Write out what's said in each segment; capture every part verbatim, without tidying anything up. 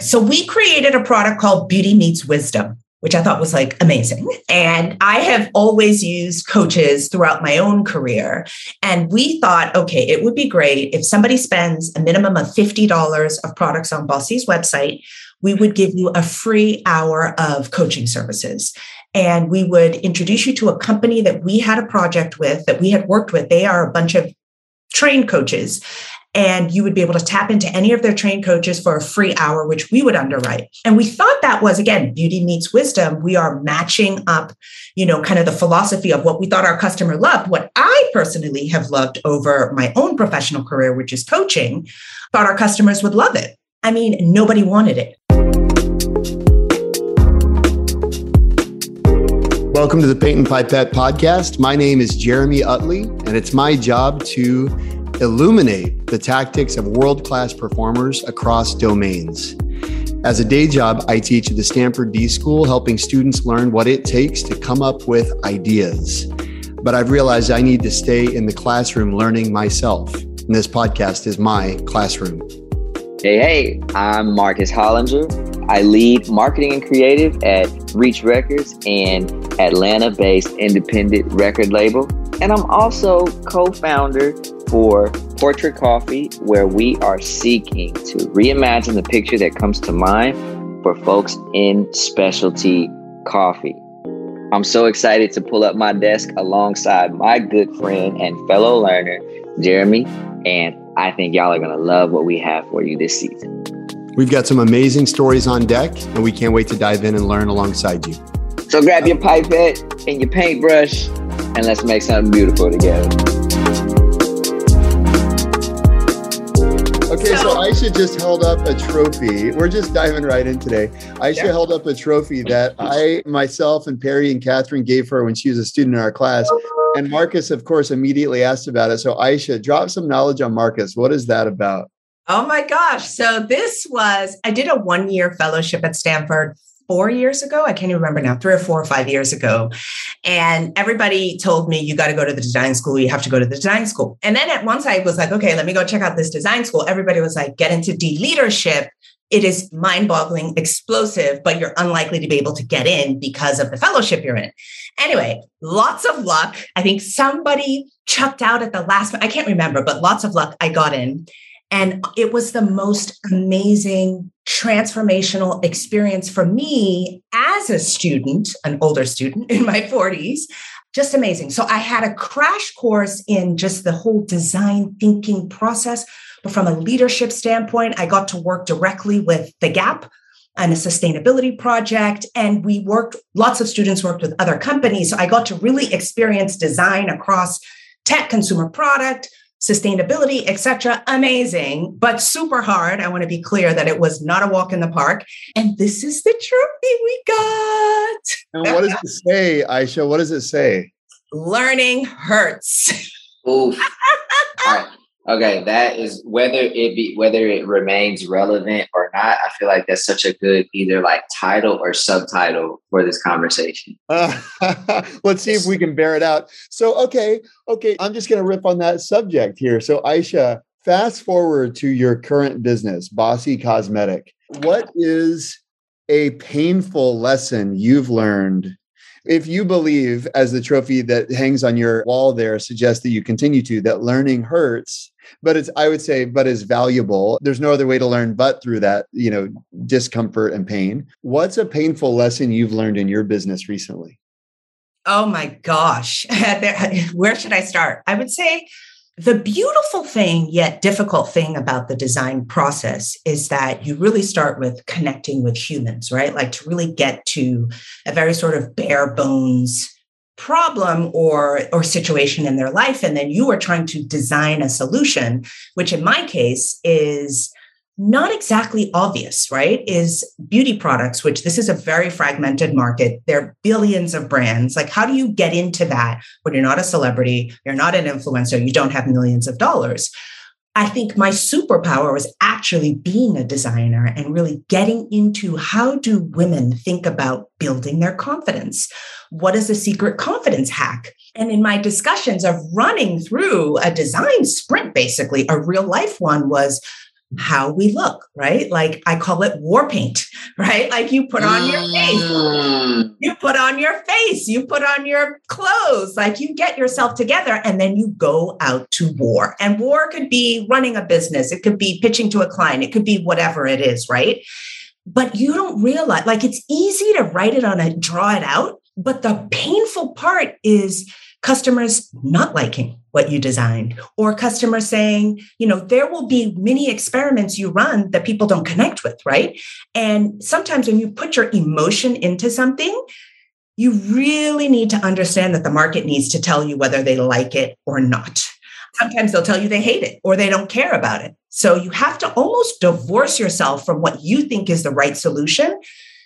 So we created a product called Beauty Meets Wisdom, which I thought was like amazing. And I have always used coaches throughout my own career. And we thought, okay, it would be great if somebody spends a minimum of fifty dollars of products on Bossy's website, we would give you a free hour of coaching services. And we would introduce you to a company that we had a project with, that we had worked with. They are a bunch of trained coaches. And you would be able to tap into any of their trained coaches for a free hour, which we would underwrite. And we thought that was, again, beauty meets wisdom. We are matching up, you know, kind of the philosophy of what we thought our customer loved. What I personally have loved over my own professional career, which is coaching, thought our customers would love it. I mean, nobody wanted it. Welcome to the Paint and Pipette podcast. My name is Jeremy Utley, and it's my job to illuminate the tactics of world-class performers across domains. As a day job, I teach at the Stanford D School, helping students learn what it takes to come up with ideas. But I've realized I need to stay in the classroom learning myself, and this podcast is my classroom. Hey, hey, I'm Marcus Hollinger. I lead marketing and creative at Reach Records and Atlanta-based independent record label. And I'm also co-founder for Portrait Coffee, where we are seeking to reimagine the picture that comes to mind for folks in specialty coffee. I'm so excited to pull up my desk alongside my good friend and fellow learner, Jeremy, and I think y'all are going to love what we have for you this season. We've got some amazing stories on deck, and we can't wait to dive in and learn alongside you. So grab your pipette and your paintbrush, and let's make something beautiful together. Okay, so Aisha just held up a trophy. We're just diving right in today. Aisha yeah. held up a trophy that I, myself, and Perry and Catherine gave her when she was a student in our class. And Marcus, of course, immediately asked about it. So Aisha, drop some knowledge on Marcus. What is that about? Oh my gosh. So this was, I did a one-year fellowship at Stanford four years ago. I can't even remember now, three or four or five years ago. And everybody told me, you got to go to the design school. You have to go to the design school. And then at once I was like, okay, let me go check out this design school. Everybody was like, get into D leadership. It is mind-boggling, explosive, but you're unlikely to be able to get in because of the fellowship you're in. Anyway, lots of luck. I think somebody chucked out at the last one. I can't remember, but lots of luck. I got in. And it was the most amazing, transformational experience for me as a student, an older student in my forties, just amazing. So I had a crash course in just the whole design thinking process. But from a leadership standpoint, I got to work directly with The Gap on a sustainability project. And we worked, lots of students worked with other companies. So I got to really experience design across tech, consumer product, sustainability, et cetera. Amazing, but super hard. I want to be clear that it was not a walk in the park. And this is the trophy we got. And what does it say, Aisha? What does it say? Learning hurts. Oof. All right. Okay, that is whether it be whether it remains relevant or not. I feel like that's such a good either like title or subtitle for this conversation. Uh, let's see if we can bear it out. So, okay, okay, I'm just going to rip on that subject here. So, Aisha, fast forward to your current business, Bossy Cosmetic. What is a painful lesson you've learned? If you believe, as the trophy that hangs on your wall there suggests that you continue to, that learning hurts, but it's, I would say, but is valuable. There's no other way to learn but through that, you know, discomfort and pain. What's a painful lesson you've learned in your business recently? Oh my gosh. Where should I start? I would say the beautiful thing, yet difficult thing about the design process is that you really start with connecting with humans, right? Like to really get to a very sort of bare bones problem or, or situation in their life. And then you are trying to design a solution, which in my case is not exactly obvious, right? Is beauty products, which this is a very fragmented market. There are billions of brands. Like, how do you get into that when you're not a celebrity, you're not an influencer, you don't have millions of dollars? I think my superpower was actually being a designer and really getting into how do women think about building their confidence? What is a secret confidence hack? And in my discussions of running through a design sprint, basically, a real life one was, how we look, right? Like I call it war paint, right? Like you put on your face, you put on your face, you put on your clothes, like you get yourself together and then you go out to war. And war could be running a business. It could be pitching to a client. It could be whatever it is, right? But you don't realize, like it's easy to write it on a, draw it out. But the painful part is customers not liking what you designed, or customers saying, you know, there will be many experiments you run that people don't connect with, right? And sometimes when you put your emotion into something, you really need to understand that the market needs to tell you whether they like it or not. Sometimes they'll tell you they hate it or they don't care about it. So you have to almost divorce yourself from what you think is the right solution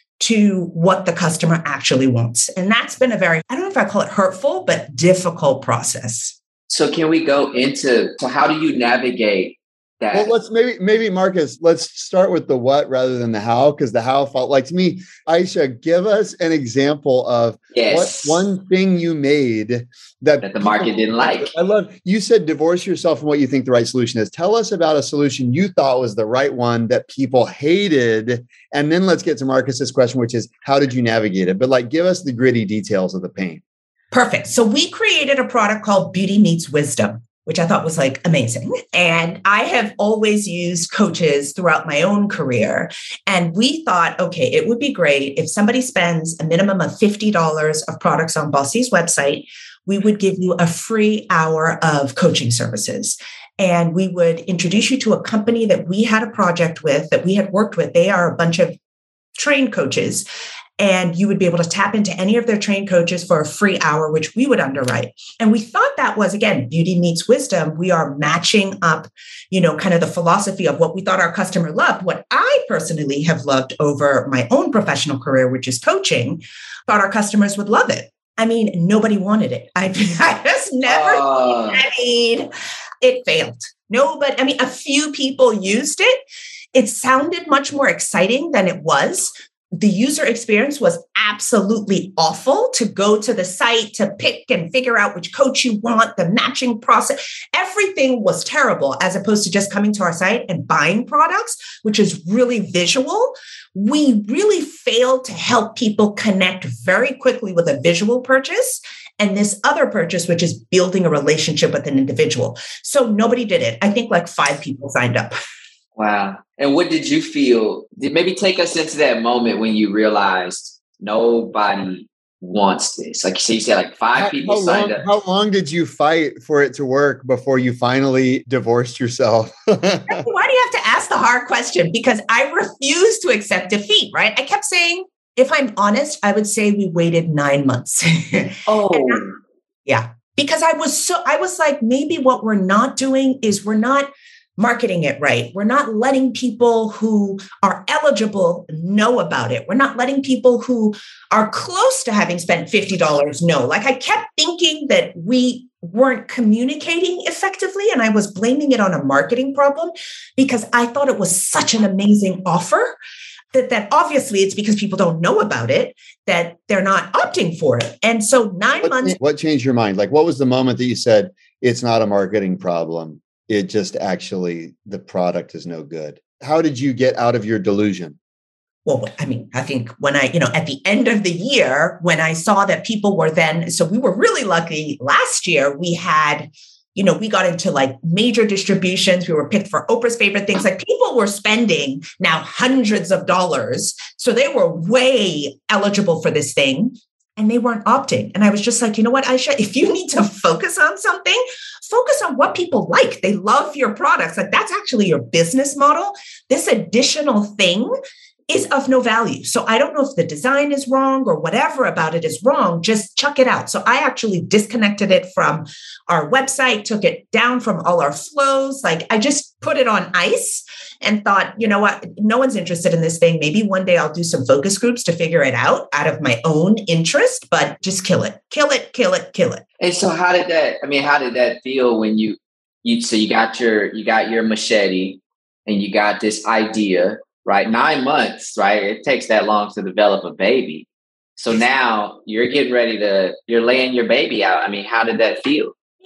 to what the customer actually wants. And that's been a very, I don't know if I call it hurtful, but difficult process. So can we go into, so how do you navigate that? Well, let's maybe, maybe Marcus, let's start with the what rather than the how, because the how felt like to me. Aisha, give us an example of yes. what one thing you made that, that the market didn't like. I love, you said divorce yourself from what you think the right solution is. Tell us about a solution you thought was the right one that people hated. And then let's get to Marcus's question, which is how did you navigate it? But like, give us the gritty details of the pain. Perfect. So we created a product called Beauty Meets Wisdom, which I thought was like amazing. And I have always used coaches throughout my own career. And we thought, okay, it would be great if somebody spends a minimum of fifty dollars of products on Bossy's website, we would give you a free hour of coaching services. And we would introduce you to a company that we had a project with, that we had worked with. They are a bunch of trained coaches. And you would be able to tap into any of their trained coaches for a free hour, which we would underwrite. And we thought that was, again, beauty meets wisdom. We are matching up, you know, kind of the philosophy of what we thought our customer loved. What I personally have loved over my own professional career, which is coaching, thought our customers would love it. I mean, nobody wanted it. I, I just never, uh. I mean, it failed. Nobody, I mean, a few people used it. It sounded much more exciting than it was. The user experience was absolutely awful. To go to the site, to pick and figure out which coach you want, the matching process, everything was terrible as opposed to just coming to our site and buying products, which is really visual. We really failed to help people connect very quickly with a visual purchase and this other purchase, which is building a relationship with an individual. So nobody did it. I think like five people signed up. Wow. And what did you feel? Did maybe take us into that moment when you realized nobody wants this? Like so you said, like five how, people how signed long, up. How long did you fight for it to work before you finally divorced yourself? Why do you have to ask the hard question? Because I refuse to accept defeat, right? I kept saying, if I'm honest, I would say we waited nine months. Oh, I, yeah. Because I was so, I was like, maybe what we're not doing is we're not marketing it right. We're not letting people who are eligible know about it. We're not letting people who are close to having spent fifty dollars know. Like I kept thinking that we weren't communicating effectively, and I was blaming it on a marketing problem because I thought it was such an amazing offer that, that obviously it's because people don't know about it that they're not opting for it. And so nine what, months. What changed your mind? Like what was the moment that you said, it's not a marketing problem? It just actually, the product is no good. How did you get out of your delusion? Well, I mean, I think when I, you know, at the end of the year, when I saw that people were then, so we were really lucky last year, we had, you know, we got into like major distributions. We were picked for Oprah's favorite things. Like people were spending now hundreds of dollars. So they were way eligible for this thing. And they weren't opting. And I was just like, you know what, Aisha, if you need to focus on something, focus on what people like. They love your products. Like that's actually your business model. This additional thing is of no value. So I don't know if the design is wrong or whatever about it is wrong. Just chuck it out. So I actually disconnected it from our website, took it down from all our flows. Like I just put it on ice and thought, you know what, no one's interested in this thing. Maybe one day I'll do some focus groups to figure it out out of my own interest, but just kill it, kill it, kill it, kill it. And so how did that, I mean, how did that feel when you, you, so you got your, you got your machete and you got this idea, right? Nine months, right? It takes that long to develop a baby. So now you're getting ready to, you're laying your baby out. I mean, how did that feel?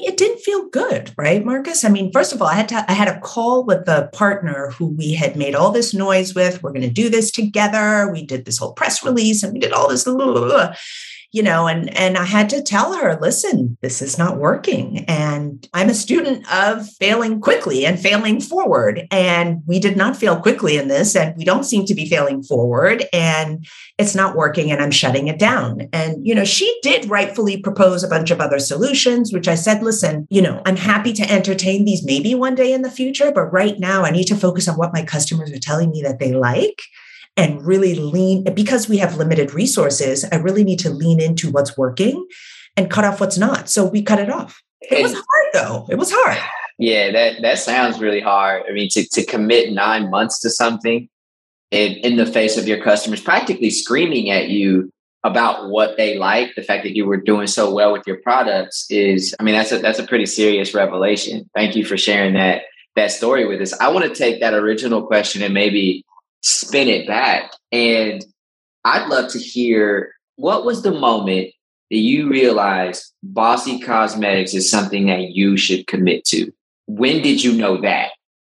it didn't feel good, right, Marcus? I mean, first of all, I had to, I had a call with the partner who we had made all this noise with. We're going to do this together. We did this whole press release and we did all this, blah, blah, blah, you know, and, and I had to tell her, listen, this is not working. And I'm a student of failing quickly and failing forward. And we did not fail quickly in this. And we don't seem to be failing forward. And it's not working. And I'm shutting it down. And, you know, she did rightfully propose a bunch of other solutions, which I said, listen, you know, I'm happy to entertain these maybe one day in the future. But right now I need to focus on what my customers are telling me that they like. And really lean, because we have limited resources, I really need to lean into what's working and cut off what's not. So we cut it off. It and, was hard though. It was hard. Yeah, that, that sounds really hard. I mean, to, to commit nine months to something in, in the face of your customers, practically screaming at you about what they like, the fact that you were doing so well with your products is, I mean, that's a, that's a pretty serious revelation. Thank you for sharing that, that story with us. I want to take that original question and maybe spin it back. And I'd love to hear, what was the moment that you realized Bossy Cosmetics is something that you should commit to? When did you know that?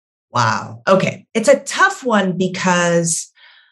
Wow. Okay. It's a tough one because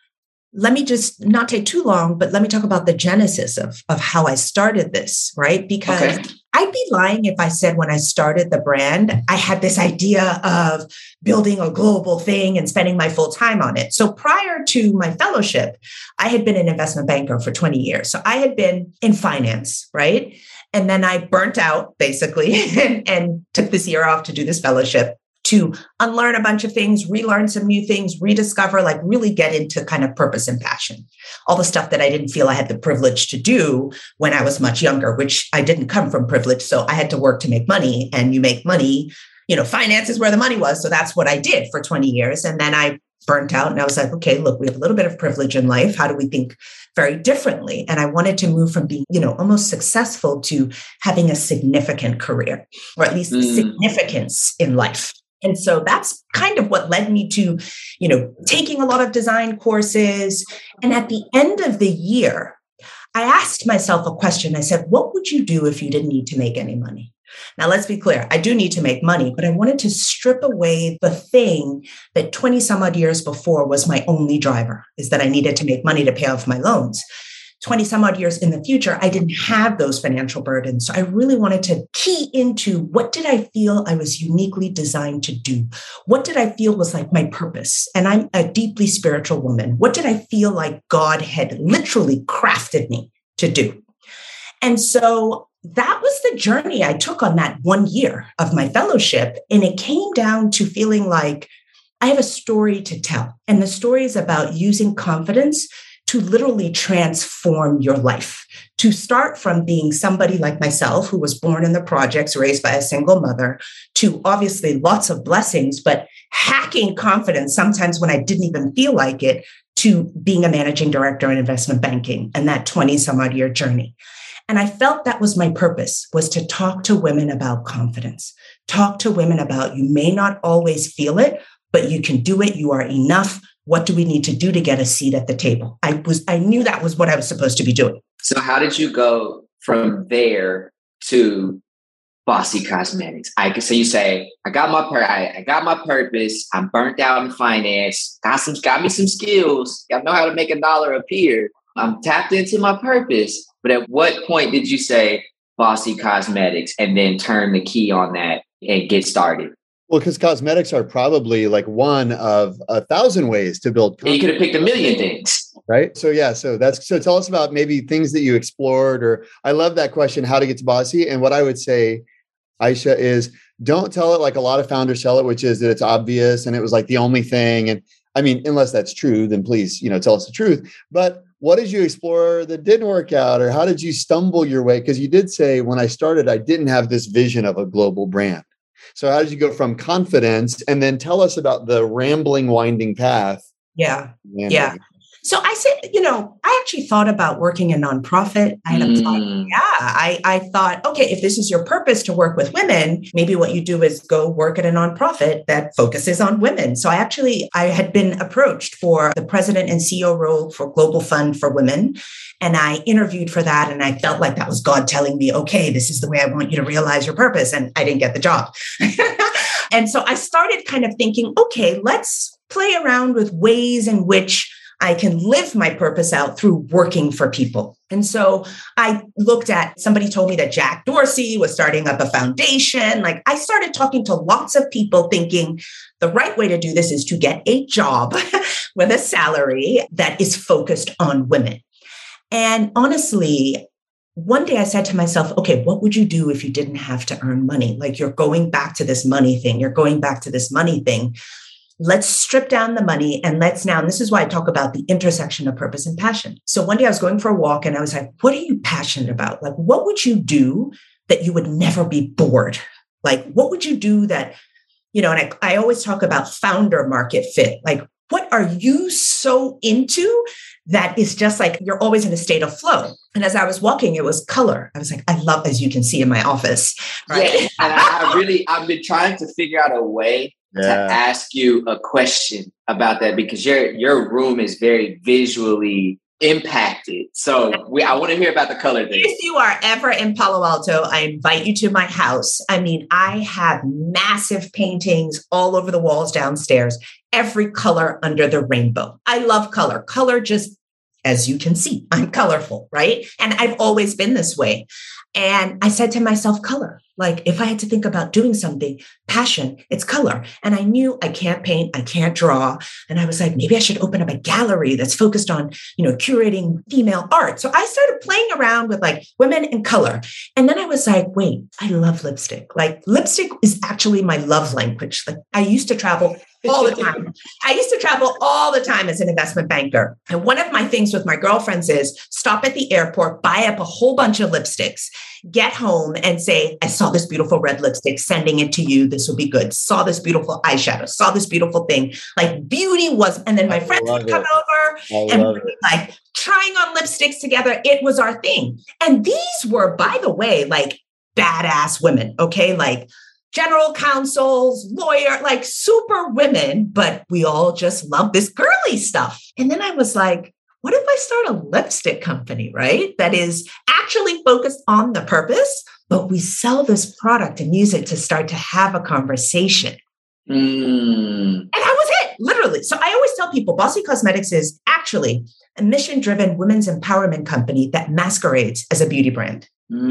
let me just not take too long, but let me talk about the genesis of, of how I started this, right? Because okay. I'd be lying if I said when I started the brand, I had this idea of building a global thing and spending my full time on it. So prior to my fellowship, I had been an investment banker for twenty years. So I had been in finance, right? And then I burnt out basically and, and took this year off to do this fellowship, to unlearn a bunch of things, relearn some new things, rediscover, like really get into kind of purpose and passion. All the stuff that I didn't feel I had the privilege to do when I was much younger, which I didn't come from privilege. So I had to work to make money, and you make money, you know, finance is where the money was. So that's what I did for twenty years. And then I burnt out and I was like, okay, look, we have a little bit of privilege in life. How do we think very differently? And I wanted to move from being, you know, almost successful to having a significant career, or at least mm. significance in life. And so that's kind of what led me to, you know, taking a lot of design courses. And at the end of the year, I asked myself a question. I said, what would you do if you didn't need to make any money? Now, let's be clear. I do need to make money, but I wanted to strip away the thing that twenty some odd years before was my only driver, is that I needed to make money to pay off my loans. twenty some odd years in the future, I didn't have those financial burdens. So I really wanted to key into, what did I feel I was uniquely designed to do? What did I feel was like my purpose? And I'm a deeply spiritual woman. What did I feel like God had literally crafted me to do? And so that was the journey I took on that one year of my fellowship. And it came down to feeling like I have a story to tell. And the story is about using confidence to literally transform your life, to start from being somebody like myself who was born in the projects, raised by a single mother, to obviously lots of blessings, but hacking confidence sometimes when I didn't even feel like it, to being a managing director in investment banking and that twenty some odd year journey. And I felt that was my purpose, was to talk to women about confidence, talk to women about, you may not always feel it, but you can do it. You are enough. What do we need to do to get a seat at the table? I was, I knew that was what I was supposed to be doing. So how did you go from there to Bossy Cosmetics? I so you say, I got my pur- I, I got my purpose. I'm burnt out in finance. Got some, got me some skills. I know how to make a dollar appear. I'm tapped into my purpose. But at what point did you say Bossy Cosmetics and then turn the key on that and get started? Well, because cosmetics are probably like one of a thousand ways to build confidence. You could have picked a million things. Right. So, yeah. So that's, so tell us about maybe things that you explored, or I love that question, how to get to Bossy. And what I would say, Aisha, is don't tell it like a lot of founders tell it, which is that it's obvious and it was like the only thing. And I mean, unless that's true, then please, you know, tell us the truth. But what did you explore that didn't work out, or how did you stumble your way? Because you did say, when I started, I didn't have this vision of a global brand. So how did you go from confidence, and then tell us about the rambling, winding path? Yeah. Yeah. So I said, you know, I actually thought about working in nonprofit. I had applied. Mm. Yeah, I, I thought, okay, if this is your purpose to work with women, maybe what you do is go work at a nonprofit that focuses on women. So I actually, I had been approached for the president and C E O role for Global Fund for Women. And I interviewed for that. And I felt like that was God telling me, okay, this is the way I want you to realize your purpose. And I didn't get the job. And so I started kind of thinking, okay, let's play around with ways in which I can live my purpose out through working for people. And so I looked at, somebody told me that Jack Dorsey was starting up a foundation. Like I started talking to lots of people thinking the right way to do this is to get a job with a salary that is focused on women. And honestly, one day I said to myself, okay, what would you do if you didn't have to earn money? Like you're going back to this money thing. You're going back to this money thing. Let's strip down the money and let's now, and this is why I talk about the intersection of purpose and passion. So one day I was going for a walk and I was like, what are you passionate about? Like, what would you do that you would never be bored? Like, what would you do that, you know, and I, I always talk about founder market fit. Like, what are you so into that is just like, you're always in a state of flow? And as I was walking, it was color. I was like, I love, as you can see in my office. Right? Yeah, and I, I really, I've been trying to figure out a way Yeah. to ask you a question about that because your your room is very visually impacted. So we, I want to hear about the color thing. If you are ever in Palo Alto, I invite you to my house. I mean, I have massive paintings all over the walls downstairs, every color under the rainbow. I love color. Color just, as you can see, I'm colorful, right? And I've always been this way. And I said to myself, color. Like if I had to think about doing something, passion, it's color. And I knew I can't paint, I can't draw. And I was like, maybe I should open up a gallery that's focused on, you know, curating female art. So I started playing around with like women and color. And then I was like, wait, I love lipstick. Like lipstick is actually my love language. Like I used to travel all the time. I used to travel all the time as an investment banker. And one of my things with my girlfriends is stop at the airport, buy up a whole bunch of lipsticks, get home and say, I saw this beautiful red lipstick, sending it to you. This will be good. Saw this beautiful eyeshadow, saw this beautiful thing. Like beauty was, and then my I friends would come it. over I and we'd be like trying on lipsticks together. It was our thing. And these were, by the way, like badass women. Okay. Like general counsels, lawyer, like super women, but we all just love this girly stuff. And then I was like, what if I start a lipstick company, right? That is actually focused on the purpose, but we sell this product and use it to start to have a conversation. Mm. And that was it, literally. So I always tell people Bossy Cosmetics is actually a mission-driven women's empowerment company that masquerades as a beauty brand.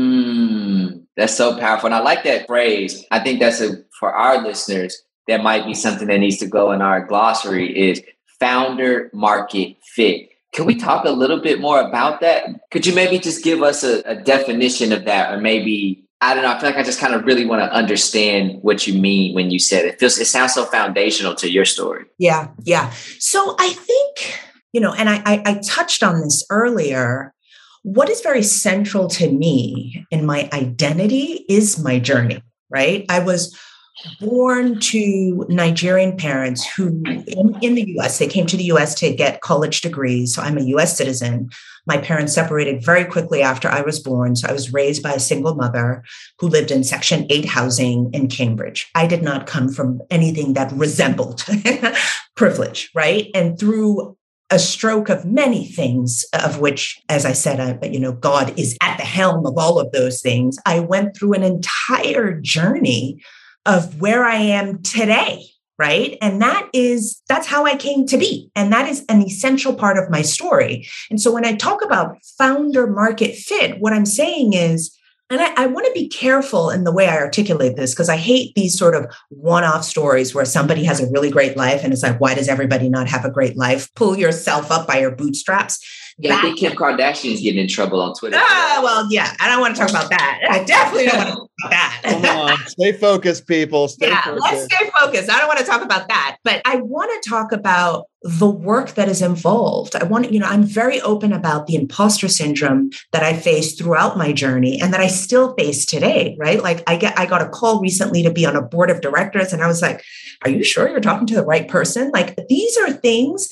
Mm, that's so powerful. And I like that phrase. I think that's a, for our listeners, that might be something that needs to go in our glossary is founder market fit. Can we talk a little bit more about that? Could you maybe just give us a, a definition of that? Or maybe, I don't know, I feel like I just kind of really want to understand what you mean when you said it. It feels, it sounds so foundational to your story. Yeah, yeah. So I think, you know, and I, I, I touched on this earlier. What is very central to me in my identity is my journey, right? I was born to Nigerian parents who in, in the U S, they came to the U S to get college degrees. So I'm a U S citizen. My parents separated very quickly after I was born. So I was raised by a single mother who lived in Section eight housing in Cambridge. I did not come from anything that resembled privilege, right? And through a stroke of many things, of which, as I said, I, you know, God is at the helm of all of those things. I went through an entire journey of where I am today, right? And that is, that's how I came to be. And that is an essential part of my story. And so when I talk about founder market fit, what I'm saying is, and I, I want to be careful in the way I articulate this, because I hate these sort of one-off stories where somebody has a really great life and it's like, why does everybody not have a great life? Pull yourself up by your bootstraps. Yeah, I think Kim Kardashian's getting in trouble on Twitter. Ah, well, yeah, I don't want to talk about that. I definitely don't want to talk about that. Come on, stay focused, people. Stay yeah, focused. Let's stay focused. I don't want to talk about that, but I want to talk about the work that is involved. I want to, you know, I'm very open about the imposter syndrome that I faced throughout my journey and that I still face today, right? Like I get, I got a call recently to be on a board of directors and I was like, are you sure you're talking to the right person? Like these are things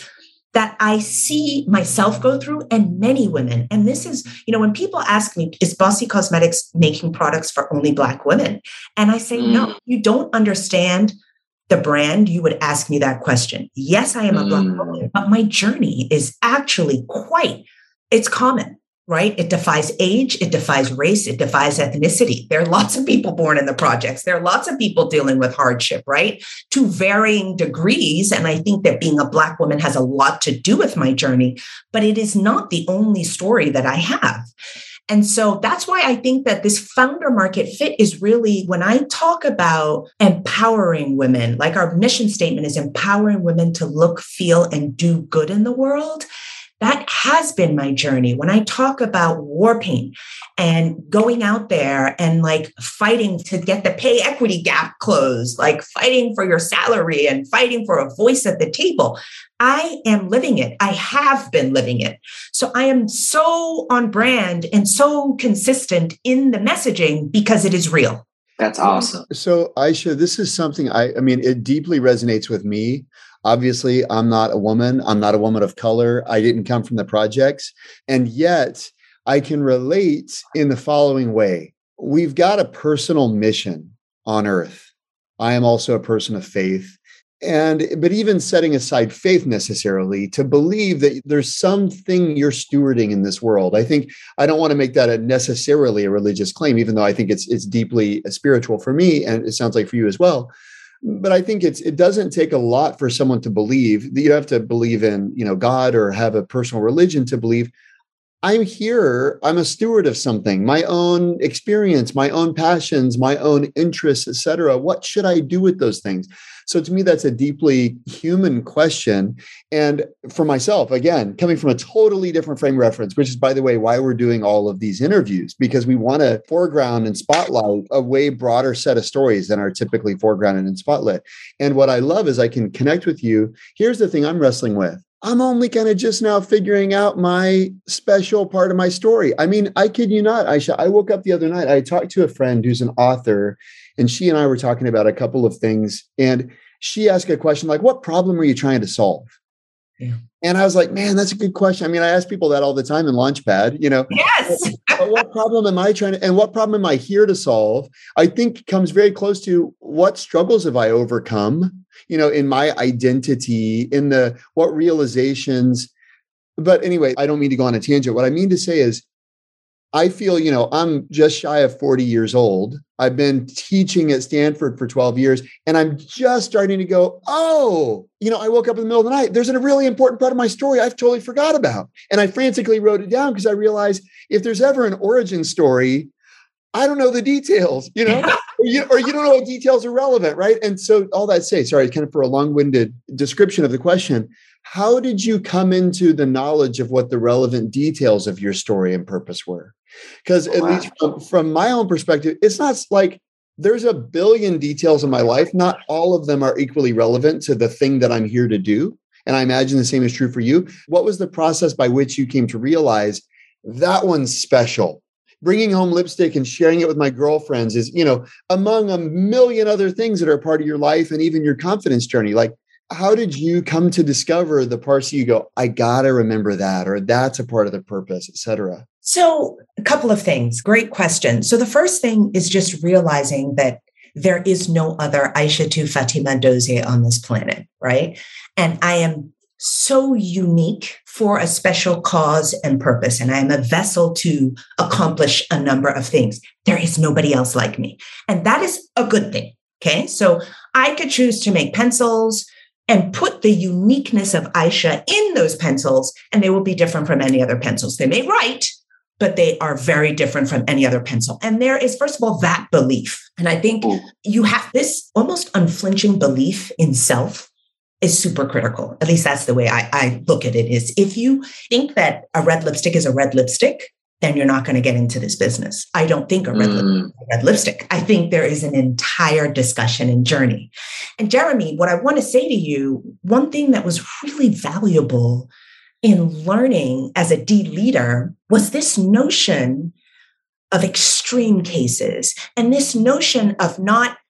that I see myself go through and many women. And this is, you know, when people ask me, is Bossy Cosmetics making products for only Black women? And I say, mm. no, you don't understand the brand. You would ask me that question. Yes, I am a mm. Black woman, but my journey is actually quite, it's common. Right? It defies age, it defies race, it defies ethnicity. There are lots of people born in the projects. There are lots of people dealing with hardship, right? To varying degrees. And I think that being a Black woman has a lot to do with my journey, but it is not the only story that I have. And so that's why I think that this founder market fit is really, when I talk about empowering women, like our mission statement is empowering women to look, feel, and do good in the world. That has been my journey. When I talk about war paint and going out there and like fighting to get the pay equity gap closed, like fighting for your salary and fighting for a voice at the table, I am living it. I have been living it. So I am so on brand and so consistent in the messaging because it is real. That's awesome. So Aisha, this is something I, I mean, it deeply resonates with me. Obviously, I'm not a woman. I'm not a woman of color. I didn't come from the projects. And yet I can relate in the following way. We've got a personal mission on earth. I am also a person of faith. And, but even setting aside faith necessarily, to believe that there's something you're stewarding in this world. I think I don't want to make that a necessarily a religious claim, even though I think it's, it's deeply spiritual for me. And it sounds like for you as well. But I think it's it doesn't take a lot for someone to believe. You don't have to believe in, you know, God or have a personal religion to believe I'm here. I'm a steward of something, my own experience, my own passions, my own interests, et cetera. What should I do with those things? So to me, that's a deeply human question. And for myself, again, coming from a totally different frame of reference, which is, by the way, why we're doing all of these interviews, because we want to foreground and spotlight a way broader set of stories than are typically foregrounded and spotlit. And what I love is I can connect with you. Here's the thing I'm wrestling with. I'm only kind of just now figuring out my special part of my story. I mean, I kid you not, Aisha, I woke up the other night, I talked to a friend who's an author, and she and I were talking about a couple of things. And she asked a question like, what problem are you trying to solve? Yeah. And I was like, man, that's a good question. I mean, I ask people that all the time in Launchpad, you know, yes. what, what problem am I trying to, and what problem am I here to solve? I think comes very close to what struggles have I overcome, you know, in my identity, in the, what realizations. But anyway, I don't mean to go on a tangent. What I mean to say is, I feel, you know, I'm just shy of forty years old. I've been teaching at Stanford for twelve years, and I'm just starting to go, oh, you know, I woke up in the middle of the night. There's a really important part of my story I've totally forgot about. And I frantically wrote it down because I realized if there's ever an origin story, I don't know the details, you know, or, you, or you don't know what details are relevant, right? And so all that say, sorry, kind of for a long-winded description of the question, how did you come into the knowledge of what the relevant details of your story and purpose were? Because at wow. least from, from my own perspective, it's not like there's a billion details in my life. Not all of them are equally relevant to the thing that I'm here to do. And I imagine the same is true for you. What was the process by which you came to realize that one's special? Bringing home lipstick and sharing it with my girlfriends is, you know, among a million other things that are part of your life and even your confidence journey. Like, how did you come to discover the parts you go, I got to remember that, or that's a part of the purpose, et cetera? So a couple of things. Great question. So the first thing is just realizing that there is no other Aissatou Fatima Dozie on this planet, right? And I am so unique for a special cause and purpose. And I am a vessel to accomplish a number of things. There is nobody else like me. And that is a good thing. Okay. So I could choose to make pencils and put the uniqueness of Aisha in those pencils, and they will be different from any other pencils. They may write, but they are very different from any other pencil. And there is, first of all, that belief. And I think Ooh. you have this almost unflinching belief in self is super critical. At least that's the way I, I look at it, is if you think that a red lipstick is a red lipstick, then you're not going to get into this business. I don't think a red, mm. lip, a red lipstick. I think there is an entire discussion and journey. And Jeremy, what I want to say to you, one thing that was really valuable in learning as a D leader was this notion of extreme cases and this notion of not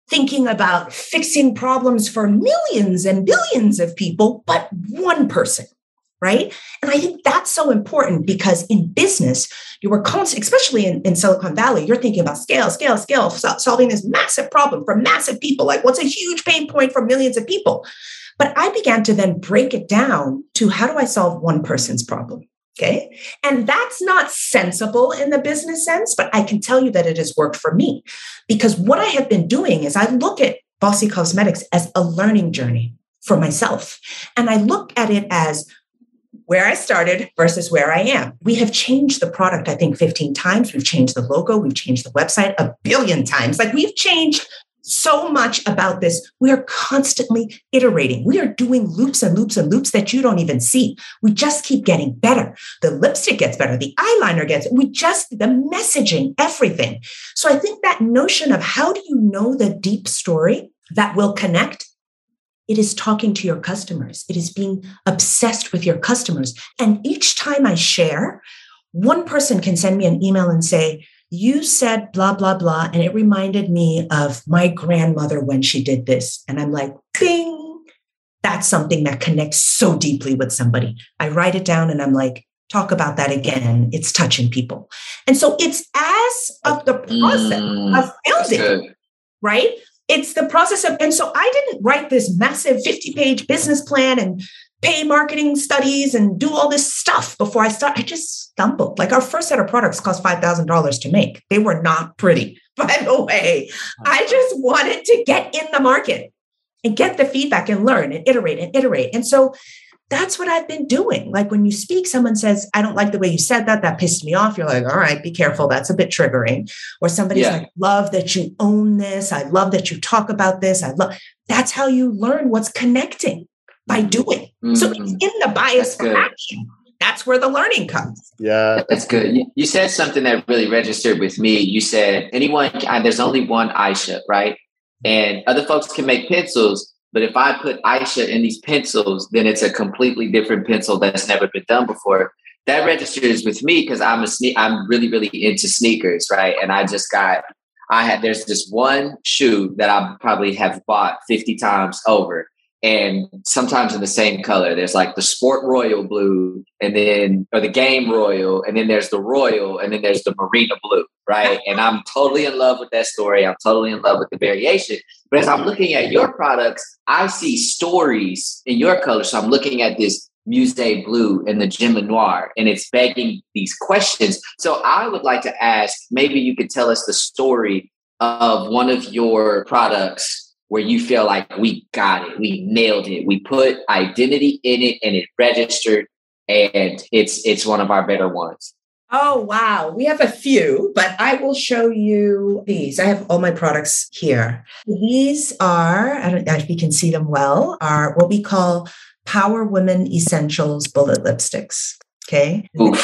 thinking about fixing problems for millions and billions of people, but one person, right? And I think that's so important because in business, you were constant, especially in, in Silicon Valley, you're thinking about scale, scale, scale, so- solving this massive problem for massive people. Like what's a huge pain point for millions of people? But I began to then break it down to how do I solve one person's problem? Okay. And that's not sensible in the business sense, but I can tell you that it has worked for me because what I have been doing is I look at Bossy Cosmetics as a learning journey for myself. And I look at it as where I started versus where I am. We have changed the product, I think, fifteen times. We've changed the logo. We've changed the website a billion times. Like we've changed so much about this. We are constantly iterating. We are doing loops and loops and loops that you don't even see. We just keep getting better. The lipstick gets better. The eyeliner gets, we just, the messaging, everything. So I think that notion of how do you know the deep story that will connect? It is talking to your customers. It is being obsessed with your customers. And each time I share, one person can send me an email and say, you said blah, blah, blah. And it reminded me of my grandmother when she did this. And I'm like, bing, that's something that connects so deeply with somebody. I write it down and I'm like, talk about that again. It's touching people. And so it's as of the process mm, of building, right? It's the process of, and so I didn't write this massive fifty page business plan and pay marketing studies and do all this stuff before I start. I just stumbled. Like our first set of products cost five thousand dollars to make. They were not pretty, by the way. I just wanted to get in the market and get the feedback and learn and iterate and iterate. And so that's what I've been doing. Like when you speak, someone says, I don't like the way you said that. That pissed me off. You're like, all right, be careful. That's a bit triggering. Or somebody's yeah. like, love that you own this. I love that you talk about this. I love, that's how you learn what's connecting by doing. Mm-hmm. So it's in the bias for action. That's where the learning comes. Yeah. That's good. You, you said something that really registered with me. You said anyone, there's only one Aisha, right? And other folks can make pencils. But if I put Aisha in these pencils, then it's a completely different pencil that's never been done before. That registers with me because I'm a sne- I'm really, really into sneakers, right? And I just got, I had, there's this one shoe that I probably have bought fifty times over. And sometimes in the same color. There's like the Sport Royal blue and then, or the Game Royal, and then there's the Royal, and then there's the Marina blue, right? And I'm totally in love with that story. I'm totally in love with the variation. But as I'm looking at your products, I see stories in your color. So I'm looking at this Musée Blue and the Gem Noir, and it's begging these questions. So I would like to ask, maybe you could tell us the story of one of your products where you feel like we got it, we nailed it, we put identity in it and it registered, and it's it's one of our better ones. Oh, wow. We have a few, but I will show you these. I have all my products here. These are, I don't know if you can see them well, are what we call Power Women Essentials Bullet Lipsticks. Okay.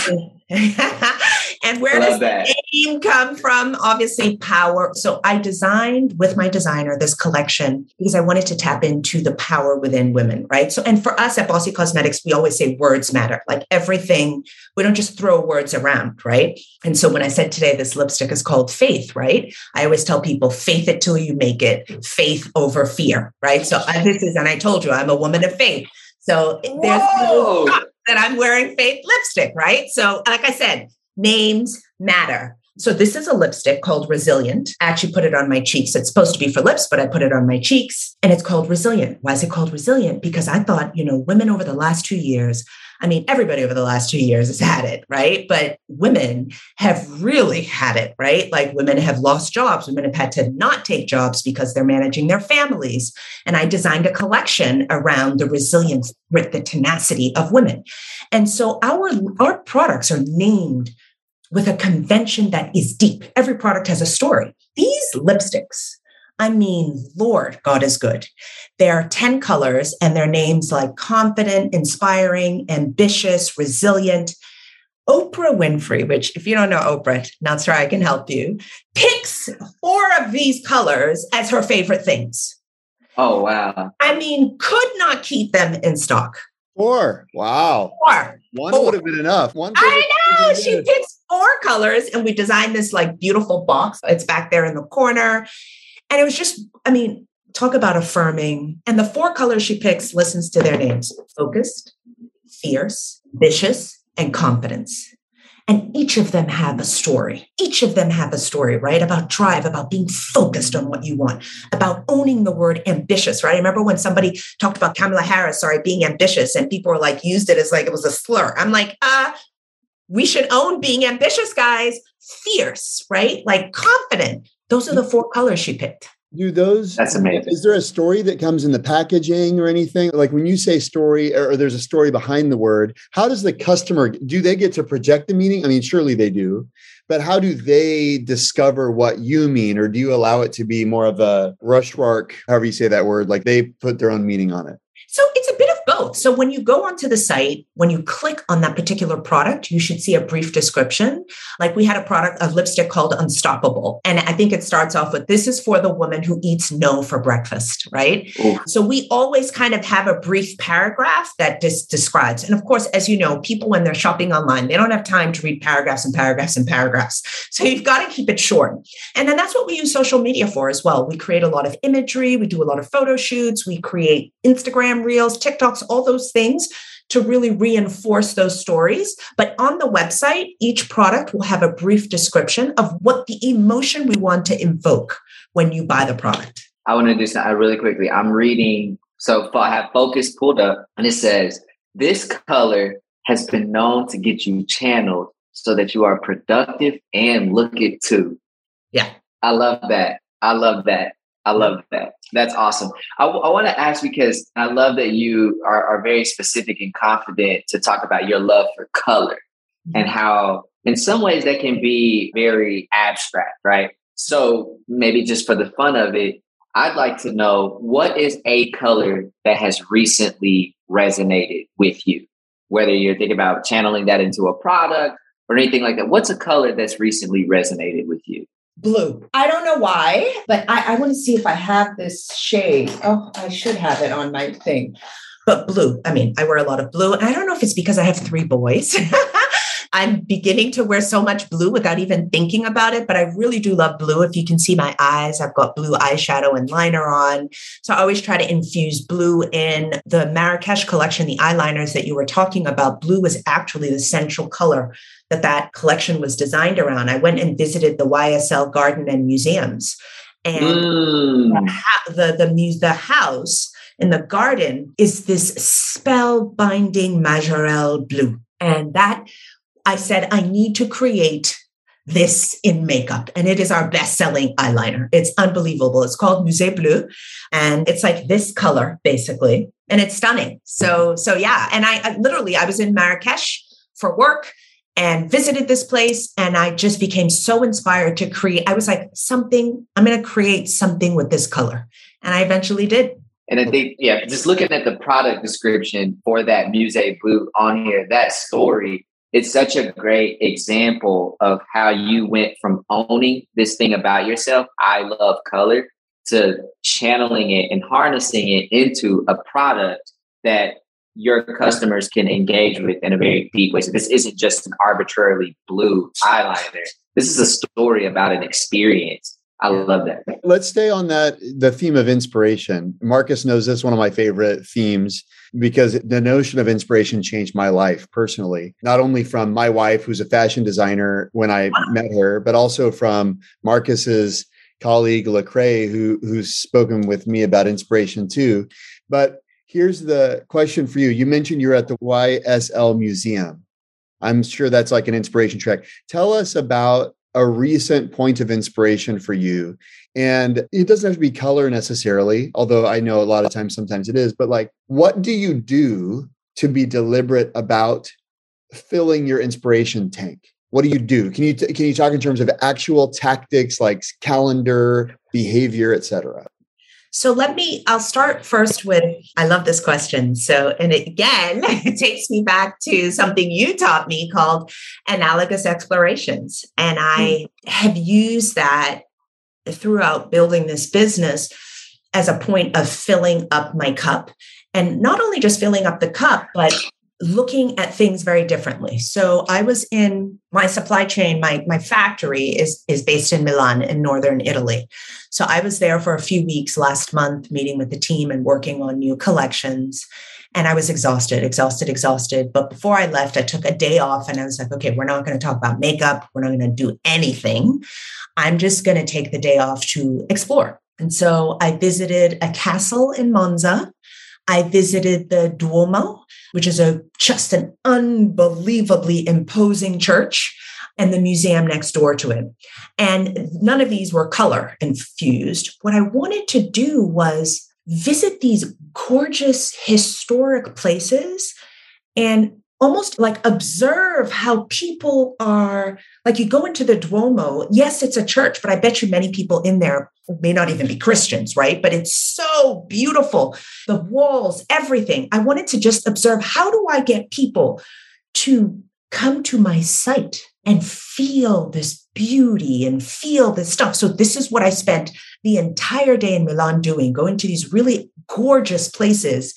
And where does the name come from? Obviously, power. So I designed with my designer this collection because I wanted to tap into the power within women, right? So, and for us at Bossy Cosmetics, we always say words matter. Like everything, we don't just throw words around, right? And so when I said today, this lipstick is called Faith, right? I always tell people, faith it till you make it, faith over fear, right? So uh, this is, and I told you, I'm a woman of faith. So there's no that I'm wearing Faith lipstick, right? So like I said, names matter. So this is a lipstick called Resilient. I actually put it on my cheeks. It's supposed to be for lips, but I put it on my cheeks and it's called Resilient. Why is it called Resilient? Because I thought, you know, women over the last two years, I mean, everybody over the last two years has had it, right? But women have really had it, right? Like women have lost jobs. Women have had to not take jobs because they're managing their families. And I designed a collection around the resilience, the tenacity of women. And so our, our products are named with a convention that is deep. Every product has a story. These lipsticks, I mean, Lord, God is good. There are ten colors and their names like confident, inspiring, ambitious, resilient. Oprah Winfrey, which if you don't know Oprah, not sure I can help you, picks four of these colors as her favorite things. Oh, wow. I mean, could not keep them in stock. Four. Wow. Four. One four. would have been enough. One. I know. She picks four colors and we designed this like beautiful box. It's back there in the corner. And it was just, I mean, talk about affirming. And the four colors she picks listens to their names: focused, fierce, vicious, and confidence. And each of them have a story. Each of them have a story, right? About drive, about being focused on what you want, about owning the word ambitious, right? I remember when somebody talked about Kamala Harris, sorry, being ambitious, and people were like, used it as like it was a slur. I'm like, uh, we should own being ambitious, guys. Fierce, right? Like confident. Those are the four colors she picked. Do those, that's amazing. Is there a story that comes in the packaging or anything? Like when you say story, or, or there's a story behind the word, how does the customer, do they get to project the meaning? I mean, surely they do, but how do they discover what you mean? Or do you allow it to be more of a brushwork, however you say that word, like they put their own meaning on it? So it's a bit of both. So when you go onto the site, when you click on that particular product, you should see a brief description. Like we had a product, a lipstick called Unstoppable. And I think it starts off with, this is for the woman who eats no for breakfast, right? Ooh. So we always kind of have a brief paragraph that dis- describes. And of course, as you know, people, when they're shopping online, they don't have time to read paragraphs and paragraphs and paragraphs. So you've got to keep it short. And then that's what we use social media for as well. We create a lot of imagery. We do a lot of photo shoots. We create Instagram Reels, TikToks, all those things to really reinforce those stories. But on the website, each product will have a brief description of what the emotion we want to invoke when you buy the product. I want to do something really quickly. I'm reading, so I have Focus pulled up, and it says, this color has been known to get you channeled so that you are productive and look it too. Yeah. I love that. I love that. I love that. That's awesome. I, w- I want to ask, because I love that you are, are very specific and confident to talk about your love for color and how in some ways that can be very abstract, right? So maybe just for the fun of it, I'd like to know, what is a color that has recently resonated with you? Whether you're thinking about channeling that into a product or anything like that. What's a color that's recently resonated with you? Blue. I don't know why, but I, I want to see if I have this shade. Oh, I should have it on my thing. But blue. I mean, I wear a lot of blue. And I don't know if it's because I have three boys. I'm beginning to wear so much blue without even thinking about it, but I really do love blue. If you can see my eyes, I've got blue eyeshadow and liner on. So I always try to infuse blue in the Marrakesh collection, the eyeliners that you were talking about. Blue was actually the central color that that collection was designed around. I went and visited the Y S L Garden and Museums, and mm. the, the, the, the, the house in the garden is this spellbinding Majorelle blue. And that, I said, I need to create this in makeup. And it is our best-selling eyeliner. It's unbelievable. It's called Musée Bleu. And it's like this color, basically. And it's stunning. So, so yeah. And I, I literally, I was in Marrakesh for work and visited this place. And I just became so inspired to create. I was like, something, I'm going to create something with this color. And I eventually did. And I think, yeah, just looking at the product description for that Musée Bleu on here, that story, it's such a great example of how you went from owning this thing about yourself, I love color, to channeling it and harnessing it into a product that your customers can engage with in a very deep way. So this isn't just an arbitrarily blue eyeliner. This is a story about an experience. I love that. Let's stay on that, the theme of inspiration. Marcus knows this, one of my favorite themes, because the notion of inspiration changed my life personally, not only from my wife, who's a fashion designer when I met her, but also from Marcus's colleague, Lecrae, who, who's spoken with me about inspiration too. But here's the question for you. You mentioned you're at the Y S L Museum. I'm sure that's like an inspiration track. Tell us about a recent point of inspiration for you. And it doesn't have to be color necessarily, although I know a lot of times, sometimes it is, but like, what do you do to be deliberate about filling your inspiration tank? What do you do? Can you, t- can you talk in terms of actual tactics, like calendar, behavior, et cetera? So let me, I'll start first with, I love this question. So, and it, again, it takes me back to something you taught me called analogous explorations. And I have used that throughout building this business as a point of filling up my cup. And not only just filling up the cup, but looking at things very differently. So I was in my supply chain, my, my factory is, is based in Milan in northern Italy. So I was there for a few weeks last month, meeting with the team and working on new collections. And I was exhausted, exhausted, exhausted. But before I left, I took a day off and I was like, okay, we're not going to talk about makeup. We're not going to do anything. I'm just going to take the day off to explore. And so I visited a castle in Monza. I visited the Duomo, which is a just an unbelievably imposing church, and the museum next door to it. And none of these were color infused. What I wanted to do was visit these gorgeous historic places and almost like observe how people are, like you go into the Duomo, yes, it's a church, but I bet you many people in there may not even be Christians, right? But it's so beautiful. The walls, everything. I wanted to just observe, how do I get people to come to my site and feel this beauty and feel this stuff? So this is what I spent the entire day in Milan doing, going to these really gorgeous places.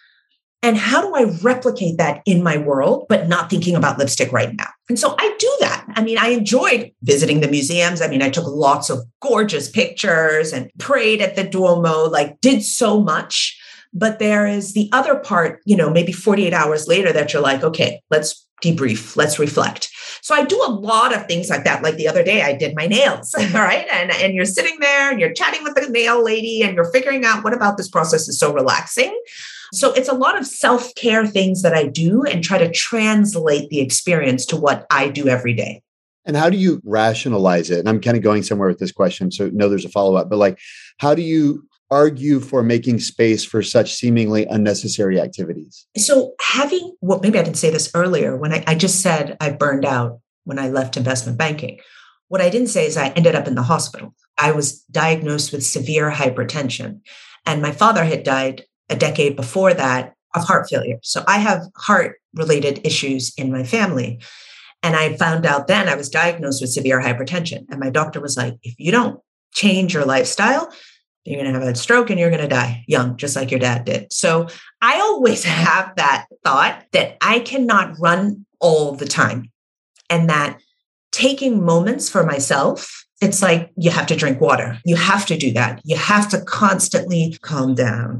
And how do I replicate that in my world, but not thinking about lipstick right now? And so I do that. I mean, I enjoyed visiting the museums. I mean, I took lots of gorgeous pictures and prayed at the Duomo, like did so much. But there is the other part, you know, maybe forty-eight hours later that you're like, okay, let's debrief, let's reflect. So I do a lot of things like that. Like the other day, I did my nails, all right? And, and you're sitting there and you're chatting with the nail lady and you're figuring out what about this process is so relaxing. So it's a lot of self-care things that I do and try to translate the experience to what I do every day. And how do you rationalize it? And I'm kind of going somewhere with this question, so no, there's a follow-up, but like, how do you argue for making space for such seemingly unnecessary activities? So having, well, maybe I didn't say this earlier when I, I just said I burned out when I left investment banking. What I didn't say is I ended up in the hospital. I was diagnosed with severe hypertension, and my father had died a decade before that of heart failure. So I have heart-related issues in my family. And I found out then I was diagnosed with severe hypertension. And my doctor was like, if you don't change your lifestyle, you're going to have a stroke and you're going to die young, just like your dad did. So I always have that thought that I cannot run all the time, and that taking moments for myself, it's like you have to drink water. You have to do that. You have to constantly calm down,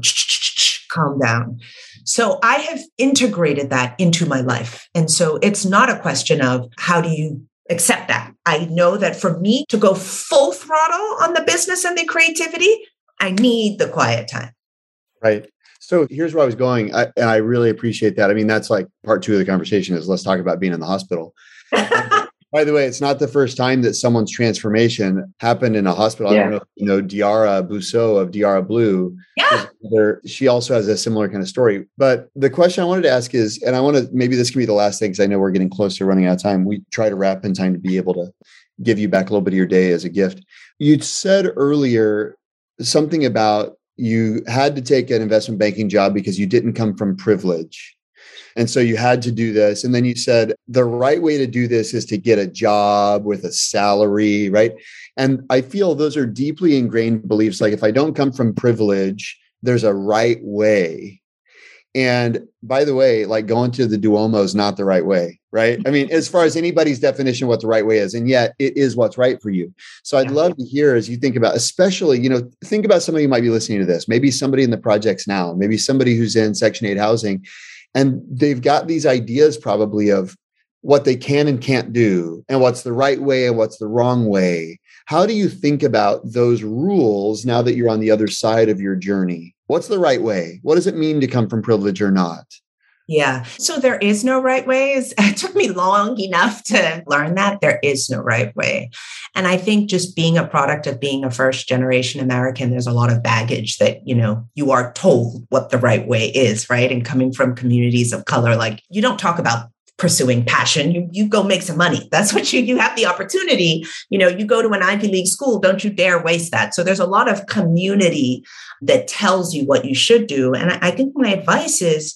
calm down. So I have integrated that into my life. And so it's not a question of how do you accept that. I know that for me to go full throttle on the business and the creativity, I need the quiet time. Right. So here's where I was going. I, and I really appreciate that. I mean, that's like part two of the conversation is let's talk about being in the hospital. By the way, it's not the first time that someone's transformation happened in a hospital. Yeah. I don't know if you know Diara Bousseau of Diara Blue. Yeah. She also has a similar kind of story. But the question I wanted to ask is, and I want to, maybe this can be the last thing because I know we're getting close to running out of time. We try to wrap in time to be able to give you back a little bit of your day as a gift. You said earlier something about you had to take an investment banking job because you didn't come from privilege. And so you had to do this. And then you said the right way to do this is to get a job with a salary, right? And I feel those are deeply ingrained beliefs. Like if I don't come from privilege, there's a right way. And by the way, like going to the Duomo is not the right way, right? I mean, as far as anybody's definition of what the right way is, and yet it is what's right for you. So I'd love to hear as you think about, especially, you know, think about somebody who might be listening to this, maybe somebody in the projects now, maybe somebody who's in Section eight housing, and they've got these ideas probably of what they can and can't do and what's the right way and what's the wrong way. How do you think about those rules now that you're on the other side of your journey? What's the right way? What does it mean to come from privilege or not? Yeah. So there is no right way. It took me long enough to learn that there is no right way. And I think just being a product of being a first generation American, there's a lot of baggage that, you know, you are told what the right way is, right? And coming from communities of color, like you don't talk about pursuing passion, you, you go make some money. That's what you, you have the opportunity. You know, you go to an Ivy League school, don't you dare waste that. So there's a lot of community that tells you what you should do. And I, I think my advice is,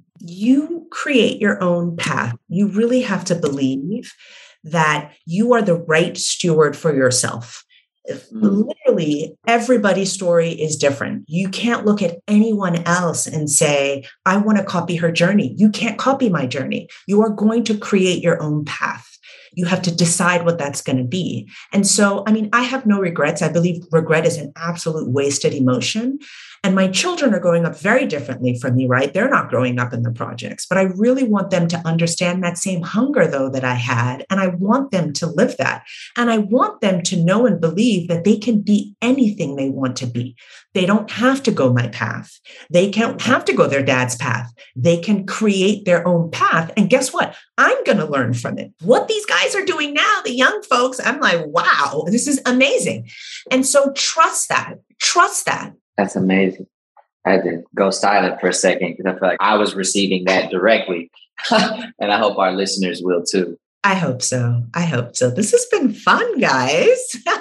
you create your own path. You really have to believe that you are the right steward for yourself. Literally, everybody's story is different. You can't look at anyone else and say, I want to copy her journey. You can't copy my journey. You are going to create your own path. You have to decide what that's going to be. And so, I mean, I have no regrets. I believe regret is an absolute wasted emotion. And my children are growing up very differently from me, right? They're not growing up in the projects, but I really want them to understand that same hunger, though, that I had. And I want them to live that. And I want them to know and believe that they can be anything they want to be. They don't have to go my path. They can't have to go their dad's path. They can create their own path. And guess what? I'm going to learn from it. What these guys are doing now, the young folks, I'm like, wow, this is amazing. And so trust that. Trust that. That's amazing. I had to go silent for a second because I feel like I was receiving that directly. And I hope our listeners will too. I hope so. I hope so. This has been fun, guys.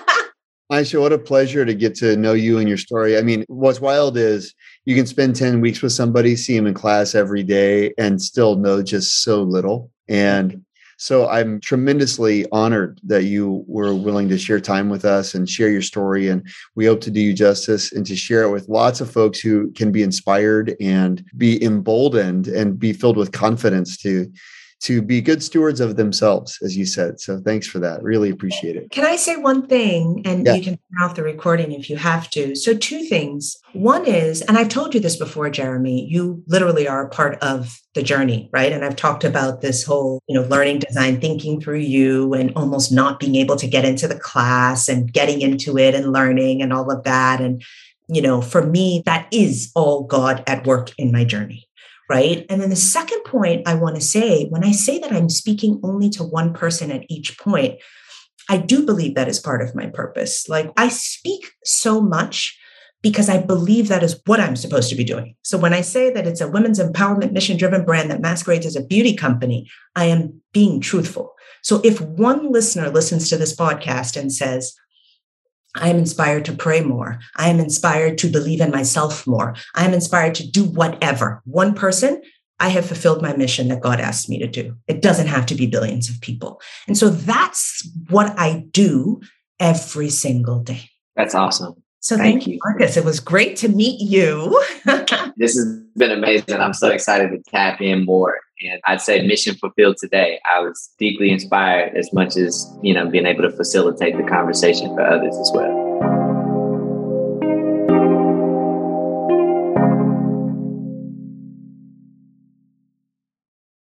Aisha, what a pleasure to get to know you and your story. I mean, what's wild is you can spend ten weeks with somebody, see them in class every day, and still know just so little. And so I'm tremendously honored that you were willing to share time with us and share your story. And we hope to do you justice and to share it with lots of folks who can be inspired and be emboldened and be filled with confidence to to be good stewards of themselves, as you said. So thanks for that. Really appreciate it. Can I say one thing? And yeah. You can turn off the recording if you have to. So two things. One is, and I've told you this before, Jeremy, you literally are a part of the journey, right? And I've talked about this whole, you know, learning design thinking through you and almost not being able to get into the class and getting into it and learning and all of that. And, you know, for me, that is all God at work in my journey. Right. And then the second point I want to say, when I say that I'm speaking only to one person at each point, I do believe that is part of my purpose. Like I speak so much because I believe that is what I'm supposed to be doing. So when I say that it's a women's empowerment mission-driven brand that masquerades as a beauty company, I am being truthful. So if one listener listens to this podcast and says, I am inspired to pray more. I am inspired to believe in myself more. I am inspired to do whatever. One person, I have fulfilled my mission that God asked me to do. It doesn't have to be billions of people. And so that's what I do every single day. That's awesome. So thank, thank you, Marcus. It was great to meet you. This has been amazing. I'm so excited to tap in more. And I'd say mission fulfilled today. I was deeply inspired as much as, you know, being able to facilitate the conversation for others as well.